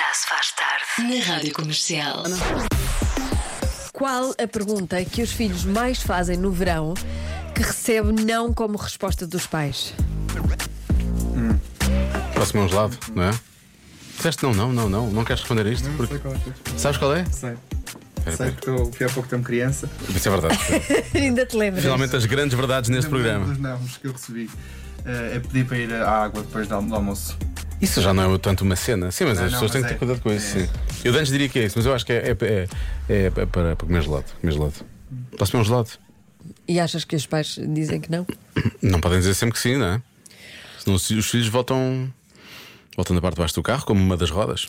Já se faz tarde na Rádio Comercial. Qual a pergunta que os filhos mais fazem no verão que recebe não como resposta dos pais? Próximo a um gelado, não é? Disseste não queres responder a isto? Não Porque... sei qual é. Sabes qual é? Sei. Espera, Sei porque eu fui há pouco tempo criança. Isso é verdade. Ainda te lembras? Finalmente as grandes verdades neste programa. Dos nãos que eu recebi é pedir para ir à água depois do almoço. Isso já não é tanto uma cena. Sim, mas Não, as pessoas têm que ter cuidado com isso. Sim. Eu antes diria que é isso, mas eu acho que é para comer gelado. Posso comer um gelado? E achas que os pais dizem que não? Não podem dizer sempre que sim, não é? Senão os filhos voltam da parte de baixo do carro como uma das rodas.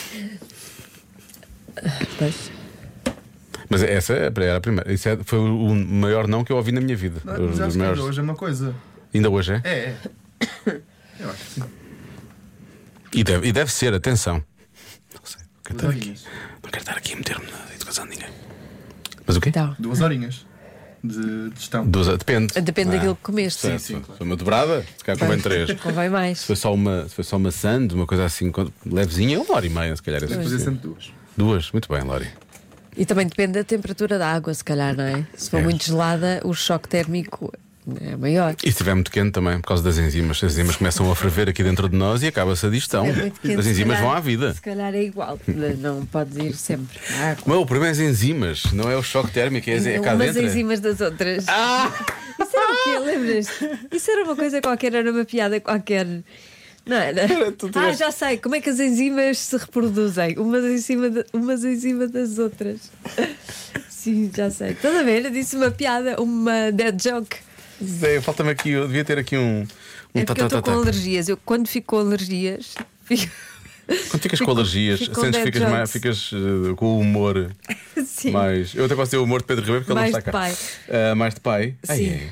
Pois. Mas essa era a primeira. Isso foi o maior não que eu ouvi na minha vida. Mas Os acho que maiores... ainda hoje é uma coisa. Ainda hoje é? É. Eu acho que sim. E deve ser, atenção. Não sei, Horinhas. não quero estar aqui a meter-me na educação de ninguém. Mas o quê? Então, 2 horinhas de gestão. Depende. depende daquilo que comeste. Sim, Se claro. foi uma dobrada, se calhar convém 3. Convém mais. Se foi só uma sand, uma coisa assim levezinha, 1h30, se calhar. É Tens de fazer suficiente. sempre 2. 2, muito bem, Lori. E também depende da temperatura da água, se calhar, não é? Se for muito gelada, o choque térmico é maior. E se estiver muito quente também, por causa das enzimas. As enzimas começam a ferver aqui dentro de nós e acaba-se a digestão. É muito quente, As se enzimas calhar- vão à vida. Se calhar é igual, não podes ir sempre à água. Mas o problema é as enzimas, não é o choque térmico, é cá Umas dentro. enzimas das outras. Isso era o quê? Lembras-te? Isso era uma coisa qualquer, era uma piada qualquer. Não era? Já sei. Como é que as enzimas se reproduzem? Umas em cima das outras. Sim, já sei. Estás a ver? Eu disse uma piada, uma dead joke. Zé, falta-me aqui, eu devia ter aqui um É porque eu estou com alergias. Eu, quando fico com alergias, fico. Quando ficas com alergias, fico com sentes que dead jokes. ficas com o humor Sim. mais. Eu até posso ter o humor de Pedro Ribeiro porque ele Mais não está cá. de pai. Mais de pai? Sim.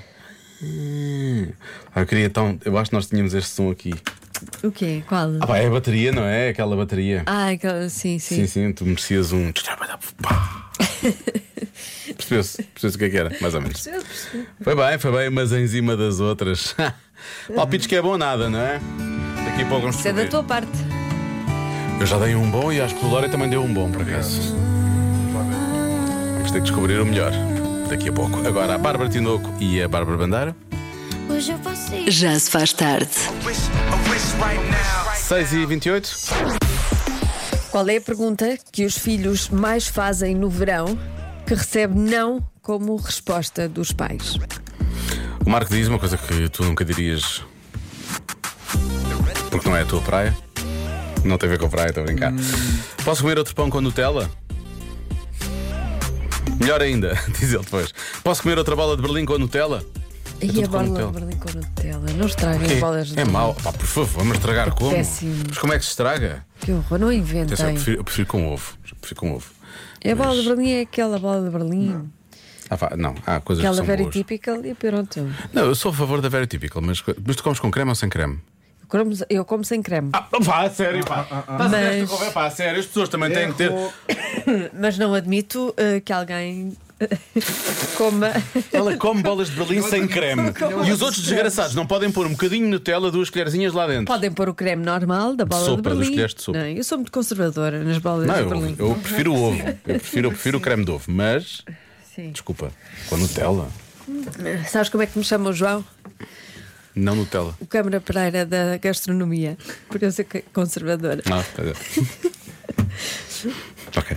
Eu queria tão. Eu acho que nós tínhamos este som aqui. O quê? Qual? É a bateria, não é? Aquela bateria. Sim. Sim, tu merecias um. Percebeu-se o que é que era, mais ou menos. Foi bem, mas em cima das outras. Palpites que é bom nada, não é? Daqui a pouco vamos Isso é da descobrir. tua parte. Eu já dei um bom e acho que o Lória também deu um bom, por acaso. Vamos ter que descobrir o melhor daqui a pouco. Agora a Bárbara Tinoco e a Bárbara Bandeira. Já se faz tarde. 6h28. Qual é a pergunta que os filhos mais fazem no verão que recebe não como resposta dos pais? O Marco diz uma coisa que tu nunca dirias porque não é a tua praia. Não tem a ver com praia, estou a brincar. Posso comer outro pão com Nutella? Melhor ainda, diz ele depois. Posso comer outra bola de Berlim com Nutella? E tudo a com bola de Nutella. Berlim com Nutella? Não estraguem as bolas de É Berlim. mau. Pá, por favor, vamos estragar como? péssimo. Mas como é que se estraga? Que horror, não inventem. Atenção, eu prefiro com ovo. A bola de Berlim é aquela bola de Berlim. Não, há coisas Aquela que são very boas. typical e pronto. Não, eu sou a favor da very typical, mas tu comes com creme ou sem creme? Eu como sem creme. Vá, sério, pá. Mas- Pá, sério, as pessoas também têm que ter. Mas não admito que alguém coma. Ela come bolas de Berlim sem creme. E os outros desgraçados não podem pôr um bocadinho de Nutella, 2 colherzinhas lá dentro. Podem pôr o creme normal da bola Sopa, de 2 Berlim. colheres de sopa. Não, eu sou muito conservadora nas bolas Não, de Berlim. eu prefiro o ovo. Eu prefiro o creme de ovo. Mas, Sim. desculpa, com Nutella. Sabes como é que me chama o João? Não Nutella. O Câmara Pereira da Gastronomia. Por eu ser conservadora. Tá bem. Ok.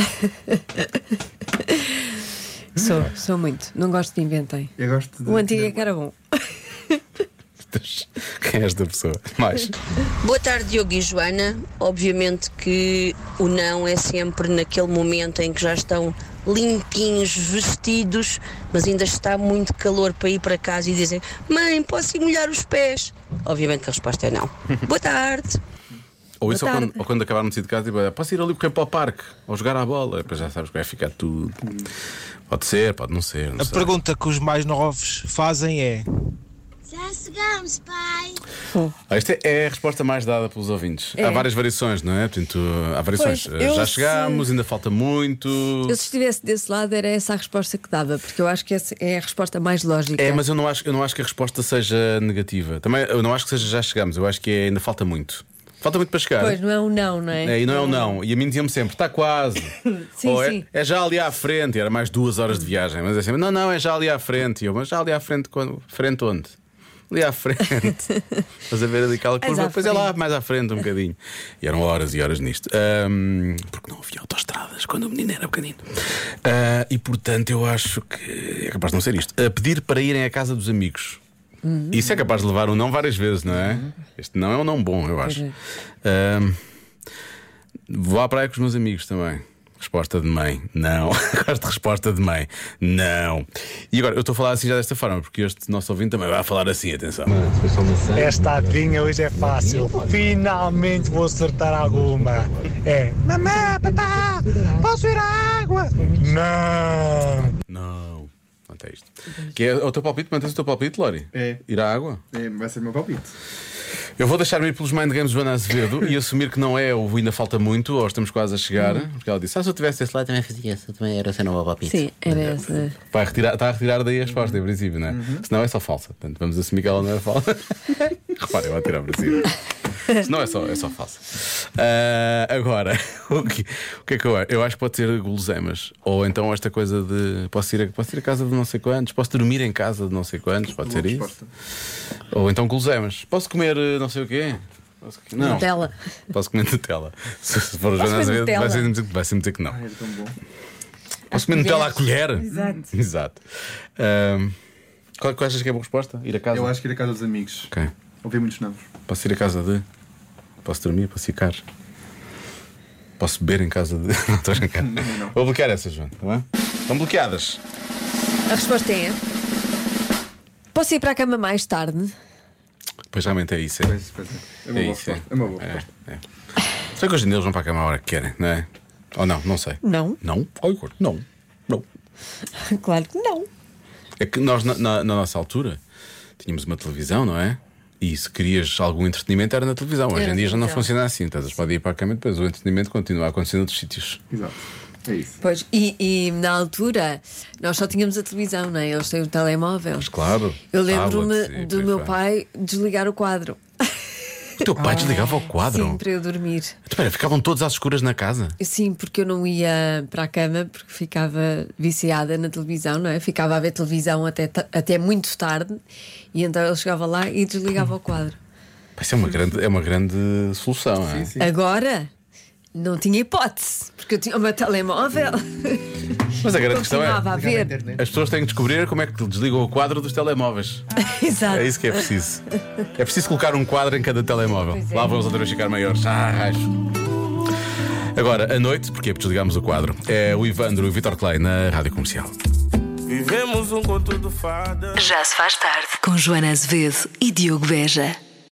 Sou muito. Não gosto de inventem. Eu gosto de. O antigo é que era bom. Quem é esta pessoa? Mais. Boa tarde, Diogo e Joana. Obviamente que o não é sempre naquele momento em que já estão limpinhos, vestidos, mas ainda está muito calor para ir para casa e dizem: mãe, posso ir molhar os pés? Obviamente que a resposta é não. Boa tarde. Ou isso, Boa ou tarde. quando acabaram de sair de casa, tipo, posso ir ali porque é para o parque, ou jogar à bola. Depois já sabes que vai ficar tudo. Pode ser, pode não ser. Não A sei. pergunta que os mais novos fazem é: Já chegamos, pai. Esta é a resposta mais dada pelos ouvintes. É. Há várias variações, não é? Portanto, há variações. Pois, eu Já sei. chegámos, ainda falta muito. Eu, se estivesse desse lado, era essa a resposta que dava, porque eu acho que essa é a resposta mais lógica. É, mas eu não acho que a resposta seja negativa. Também eu não acho que seja já chegamos, eu acho que ainda falta muito. Falta muito para chegar. Pois, não é um não, não é? E não é um não. E a mim diziam-me sempre: está quase. Sim, Ou sim. é já ali à frente. E era mais 2 horas de viagem. Mas é sempre: não, é já ali à frente. E eu: mas já ali à frente, quando? Frente onde? Ali à frente. Estás a ver ali aquela curva, depois é lá mais à frente um bocadinho. E eram horas e horas nisto. Porque não havia autoestradas quando o menino era pequenino. E portanto eu acho que é capaz de não ser isto. Pedir para irem à casa dos amigos. Isso é capaz de levar um não várias vezes, não é? Este não é um não bom, eu acho. Vou à praia com os meus amigos também. Resposta de mãe, não. Gosto de resposta de mãe, não. E agora, eu estou a falar assim já desta forma, porque este nosso ouvinte também vai falar assim, atenção. Esta adivinha hoje é fácil. Finalmente vou acertar alguma. É: mamãe, papá, posso ir à água? Não. Não. Quanto é isto? Que é o teu palpite? Mantens o teu palpite, Lori? É. Ir à água? Vai ser o meu palpite. Eu vou deixar-me ir pelos Mind Games de Joana Azevedo e assumir que não é o ainda falta muito, ou estamos quase a chegar. Porque ela disse: se eu tivesse esse lá também fazia essa, também era essa nova palpite. Sim, era essa. Está a retirar daí a resposta, em princípio, não é? Senão é só falsa. Portanto, vamos assumir que ela não é falsa. Reparem, eu vou tirar para cima. Senão é só falsa. Agora, o que é que eu acho? Eu acho que pode ser guloseimas. Ou então esta coisa de posso ir a casa de não sei quantos, posso dormir em casa de não sei quantos, pode ser isso. Ou então guloseimas. Posso comer não sei o quê? Não. Nutella. Posso comer Nutella. Se for o Joana Azevedo, vai sempre dizer que não. Era tão bom. Posso comer Nutella à colher? Exato. Qual achas que é a boa resposta? Ir a casa? Eu acho que ir a casa dos amigos. Ok. Ouvi muitos nomes. Posso ir a casa de. Posso dormir, posso ficar. Posso beber em casa de. Não estou a brincar. Não. Vou bloquear essas, João, está bem? Estão bloqueadas. A resposta é: posso ir para a cama mais tarde? Pois realmente é isso. Pois é. É uma boa isso. resposta. É uma boa resposta. Será que hoje em dia eles vão para a cama a hora que querem, não é? Ou não? Não sei. Não. Não? Ai, não. Não. Claro que não. É que nós, na nossa altura, tínhamos uma televisão, não é? E se querias algum entretenimento era na televisão. Hoje em dia já não funciona assim. Estás pode ir para a cama e depois o entretenimento continua a acontecer noutros sítios. Exato. É isso. Pois, e na altura nós só tínhamos a televisão, não é? Eles têm o telemóvel. Mas claro. Eu lembro-me tablets e do por aí meu fora. pai desligar o quadro. O teu pai desligava o quadro? Sim, para eu dormir. Espera, ficavam todos às escuras na casa? Sim, porque eu não ia para a cama porque ficava viciada na televisão, não é? Ficava a ver televisão até muito tarde e então ele chegava lá e desligava o quadro. Isso é uma grande solução, não é? Sim. Agora não tinha hipótese, porque eu tinha o meu telemóvel. Mas a grande questão é: Continuava a ver. as pessoas têm que descobrir como é que desligam o quadro dos telemóveis. Exato. É isso que é preciso. É preciso colocar um quadro em cada telemóvel. Pois é. Lá vão os outra vez ficar maiores. Raios. Agora, à noite, porque desligamos o quadro, é o Ivandro e o Vitor Clay na Rádio Comercial. Vivemos um conto de fadas. Já se faz tarde com Joana Azevedo e Diogo Beja.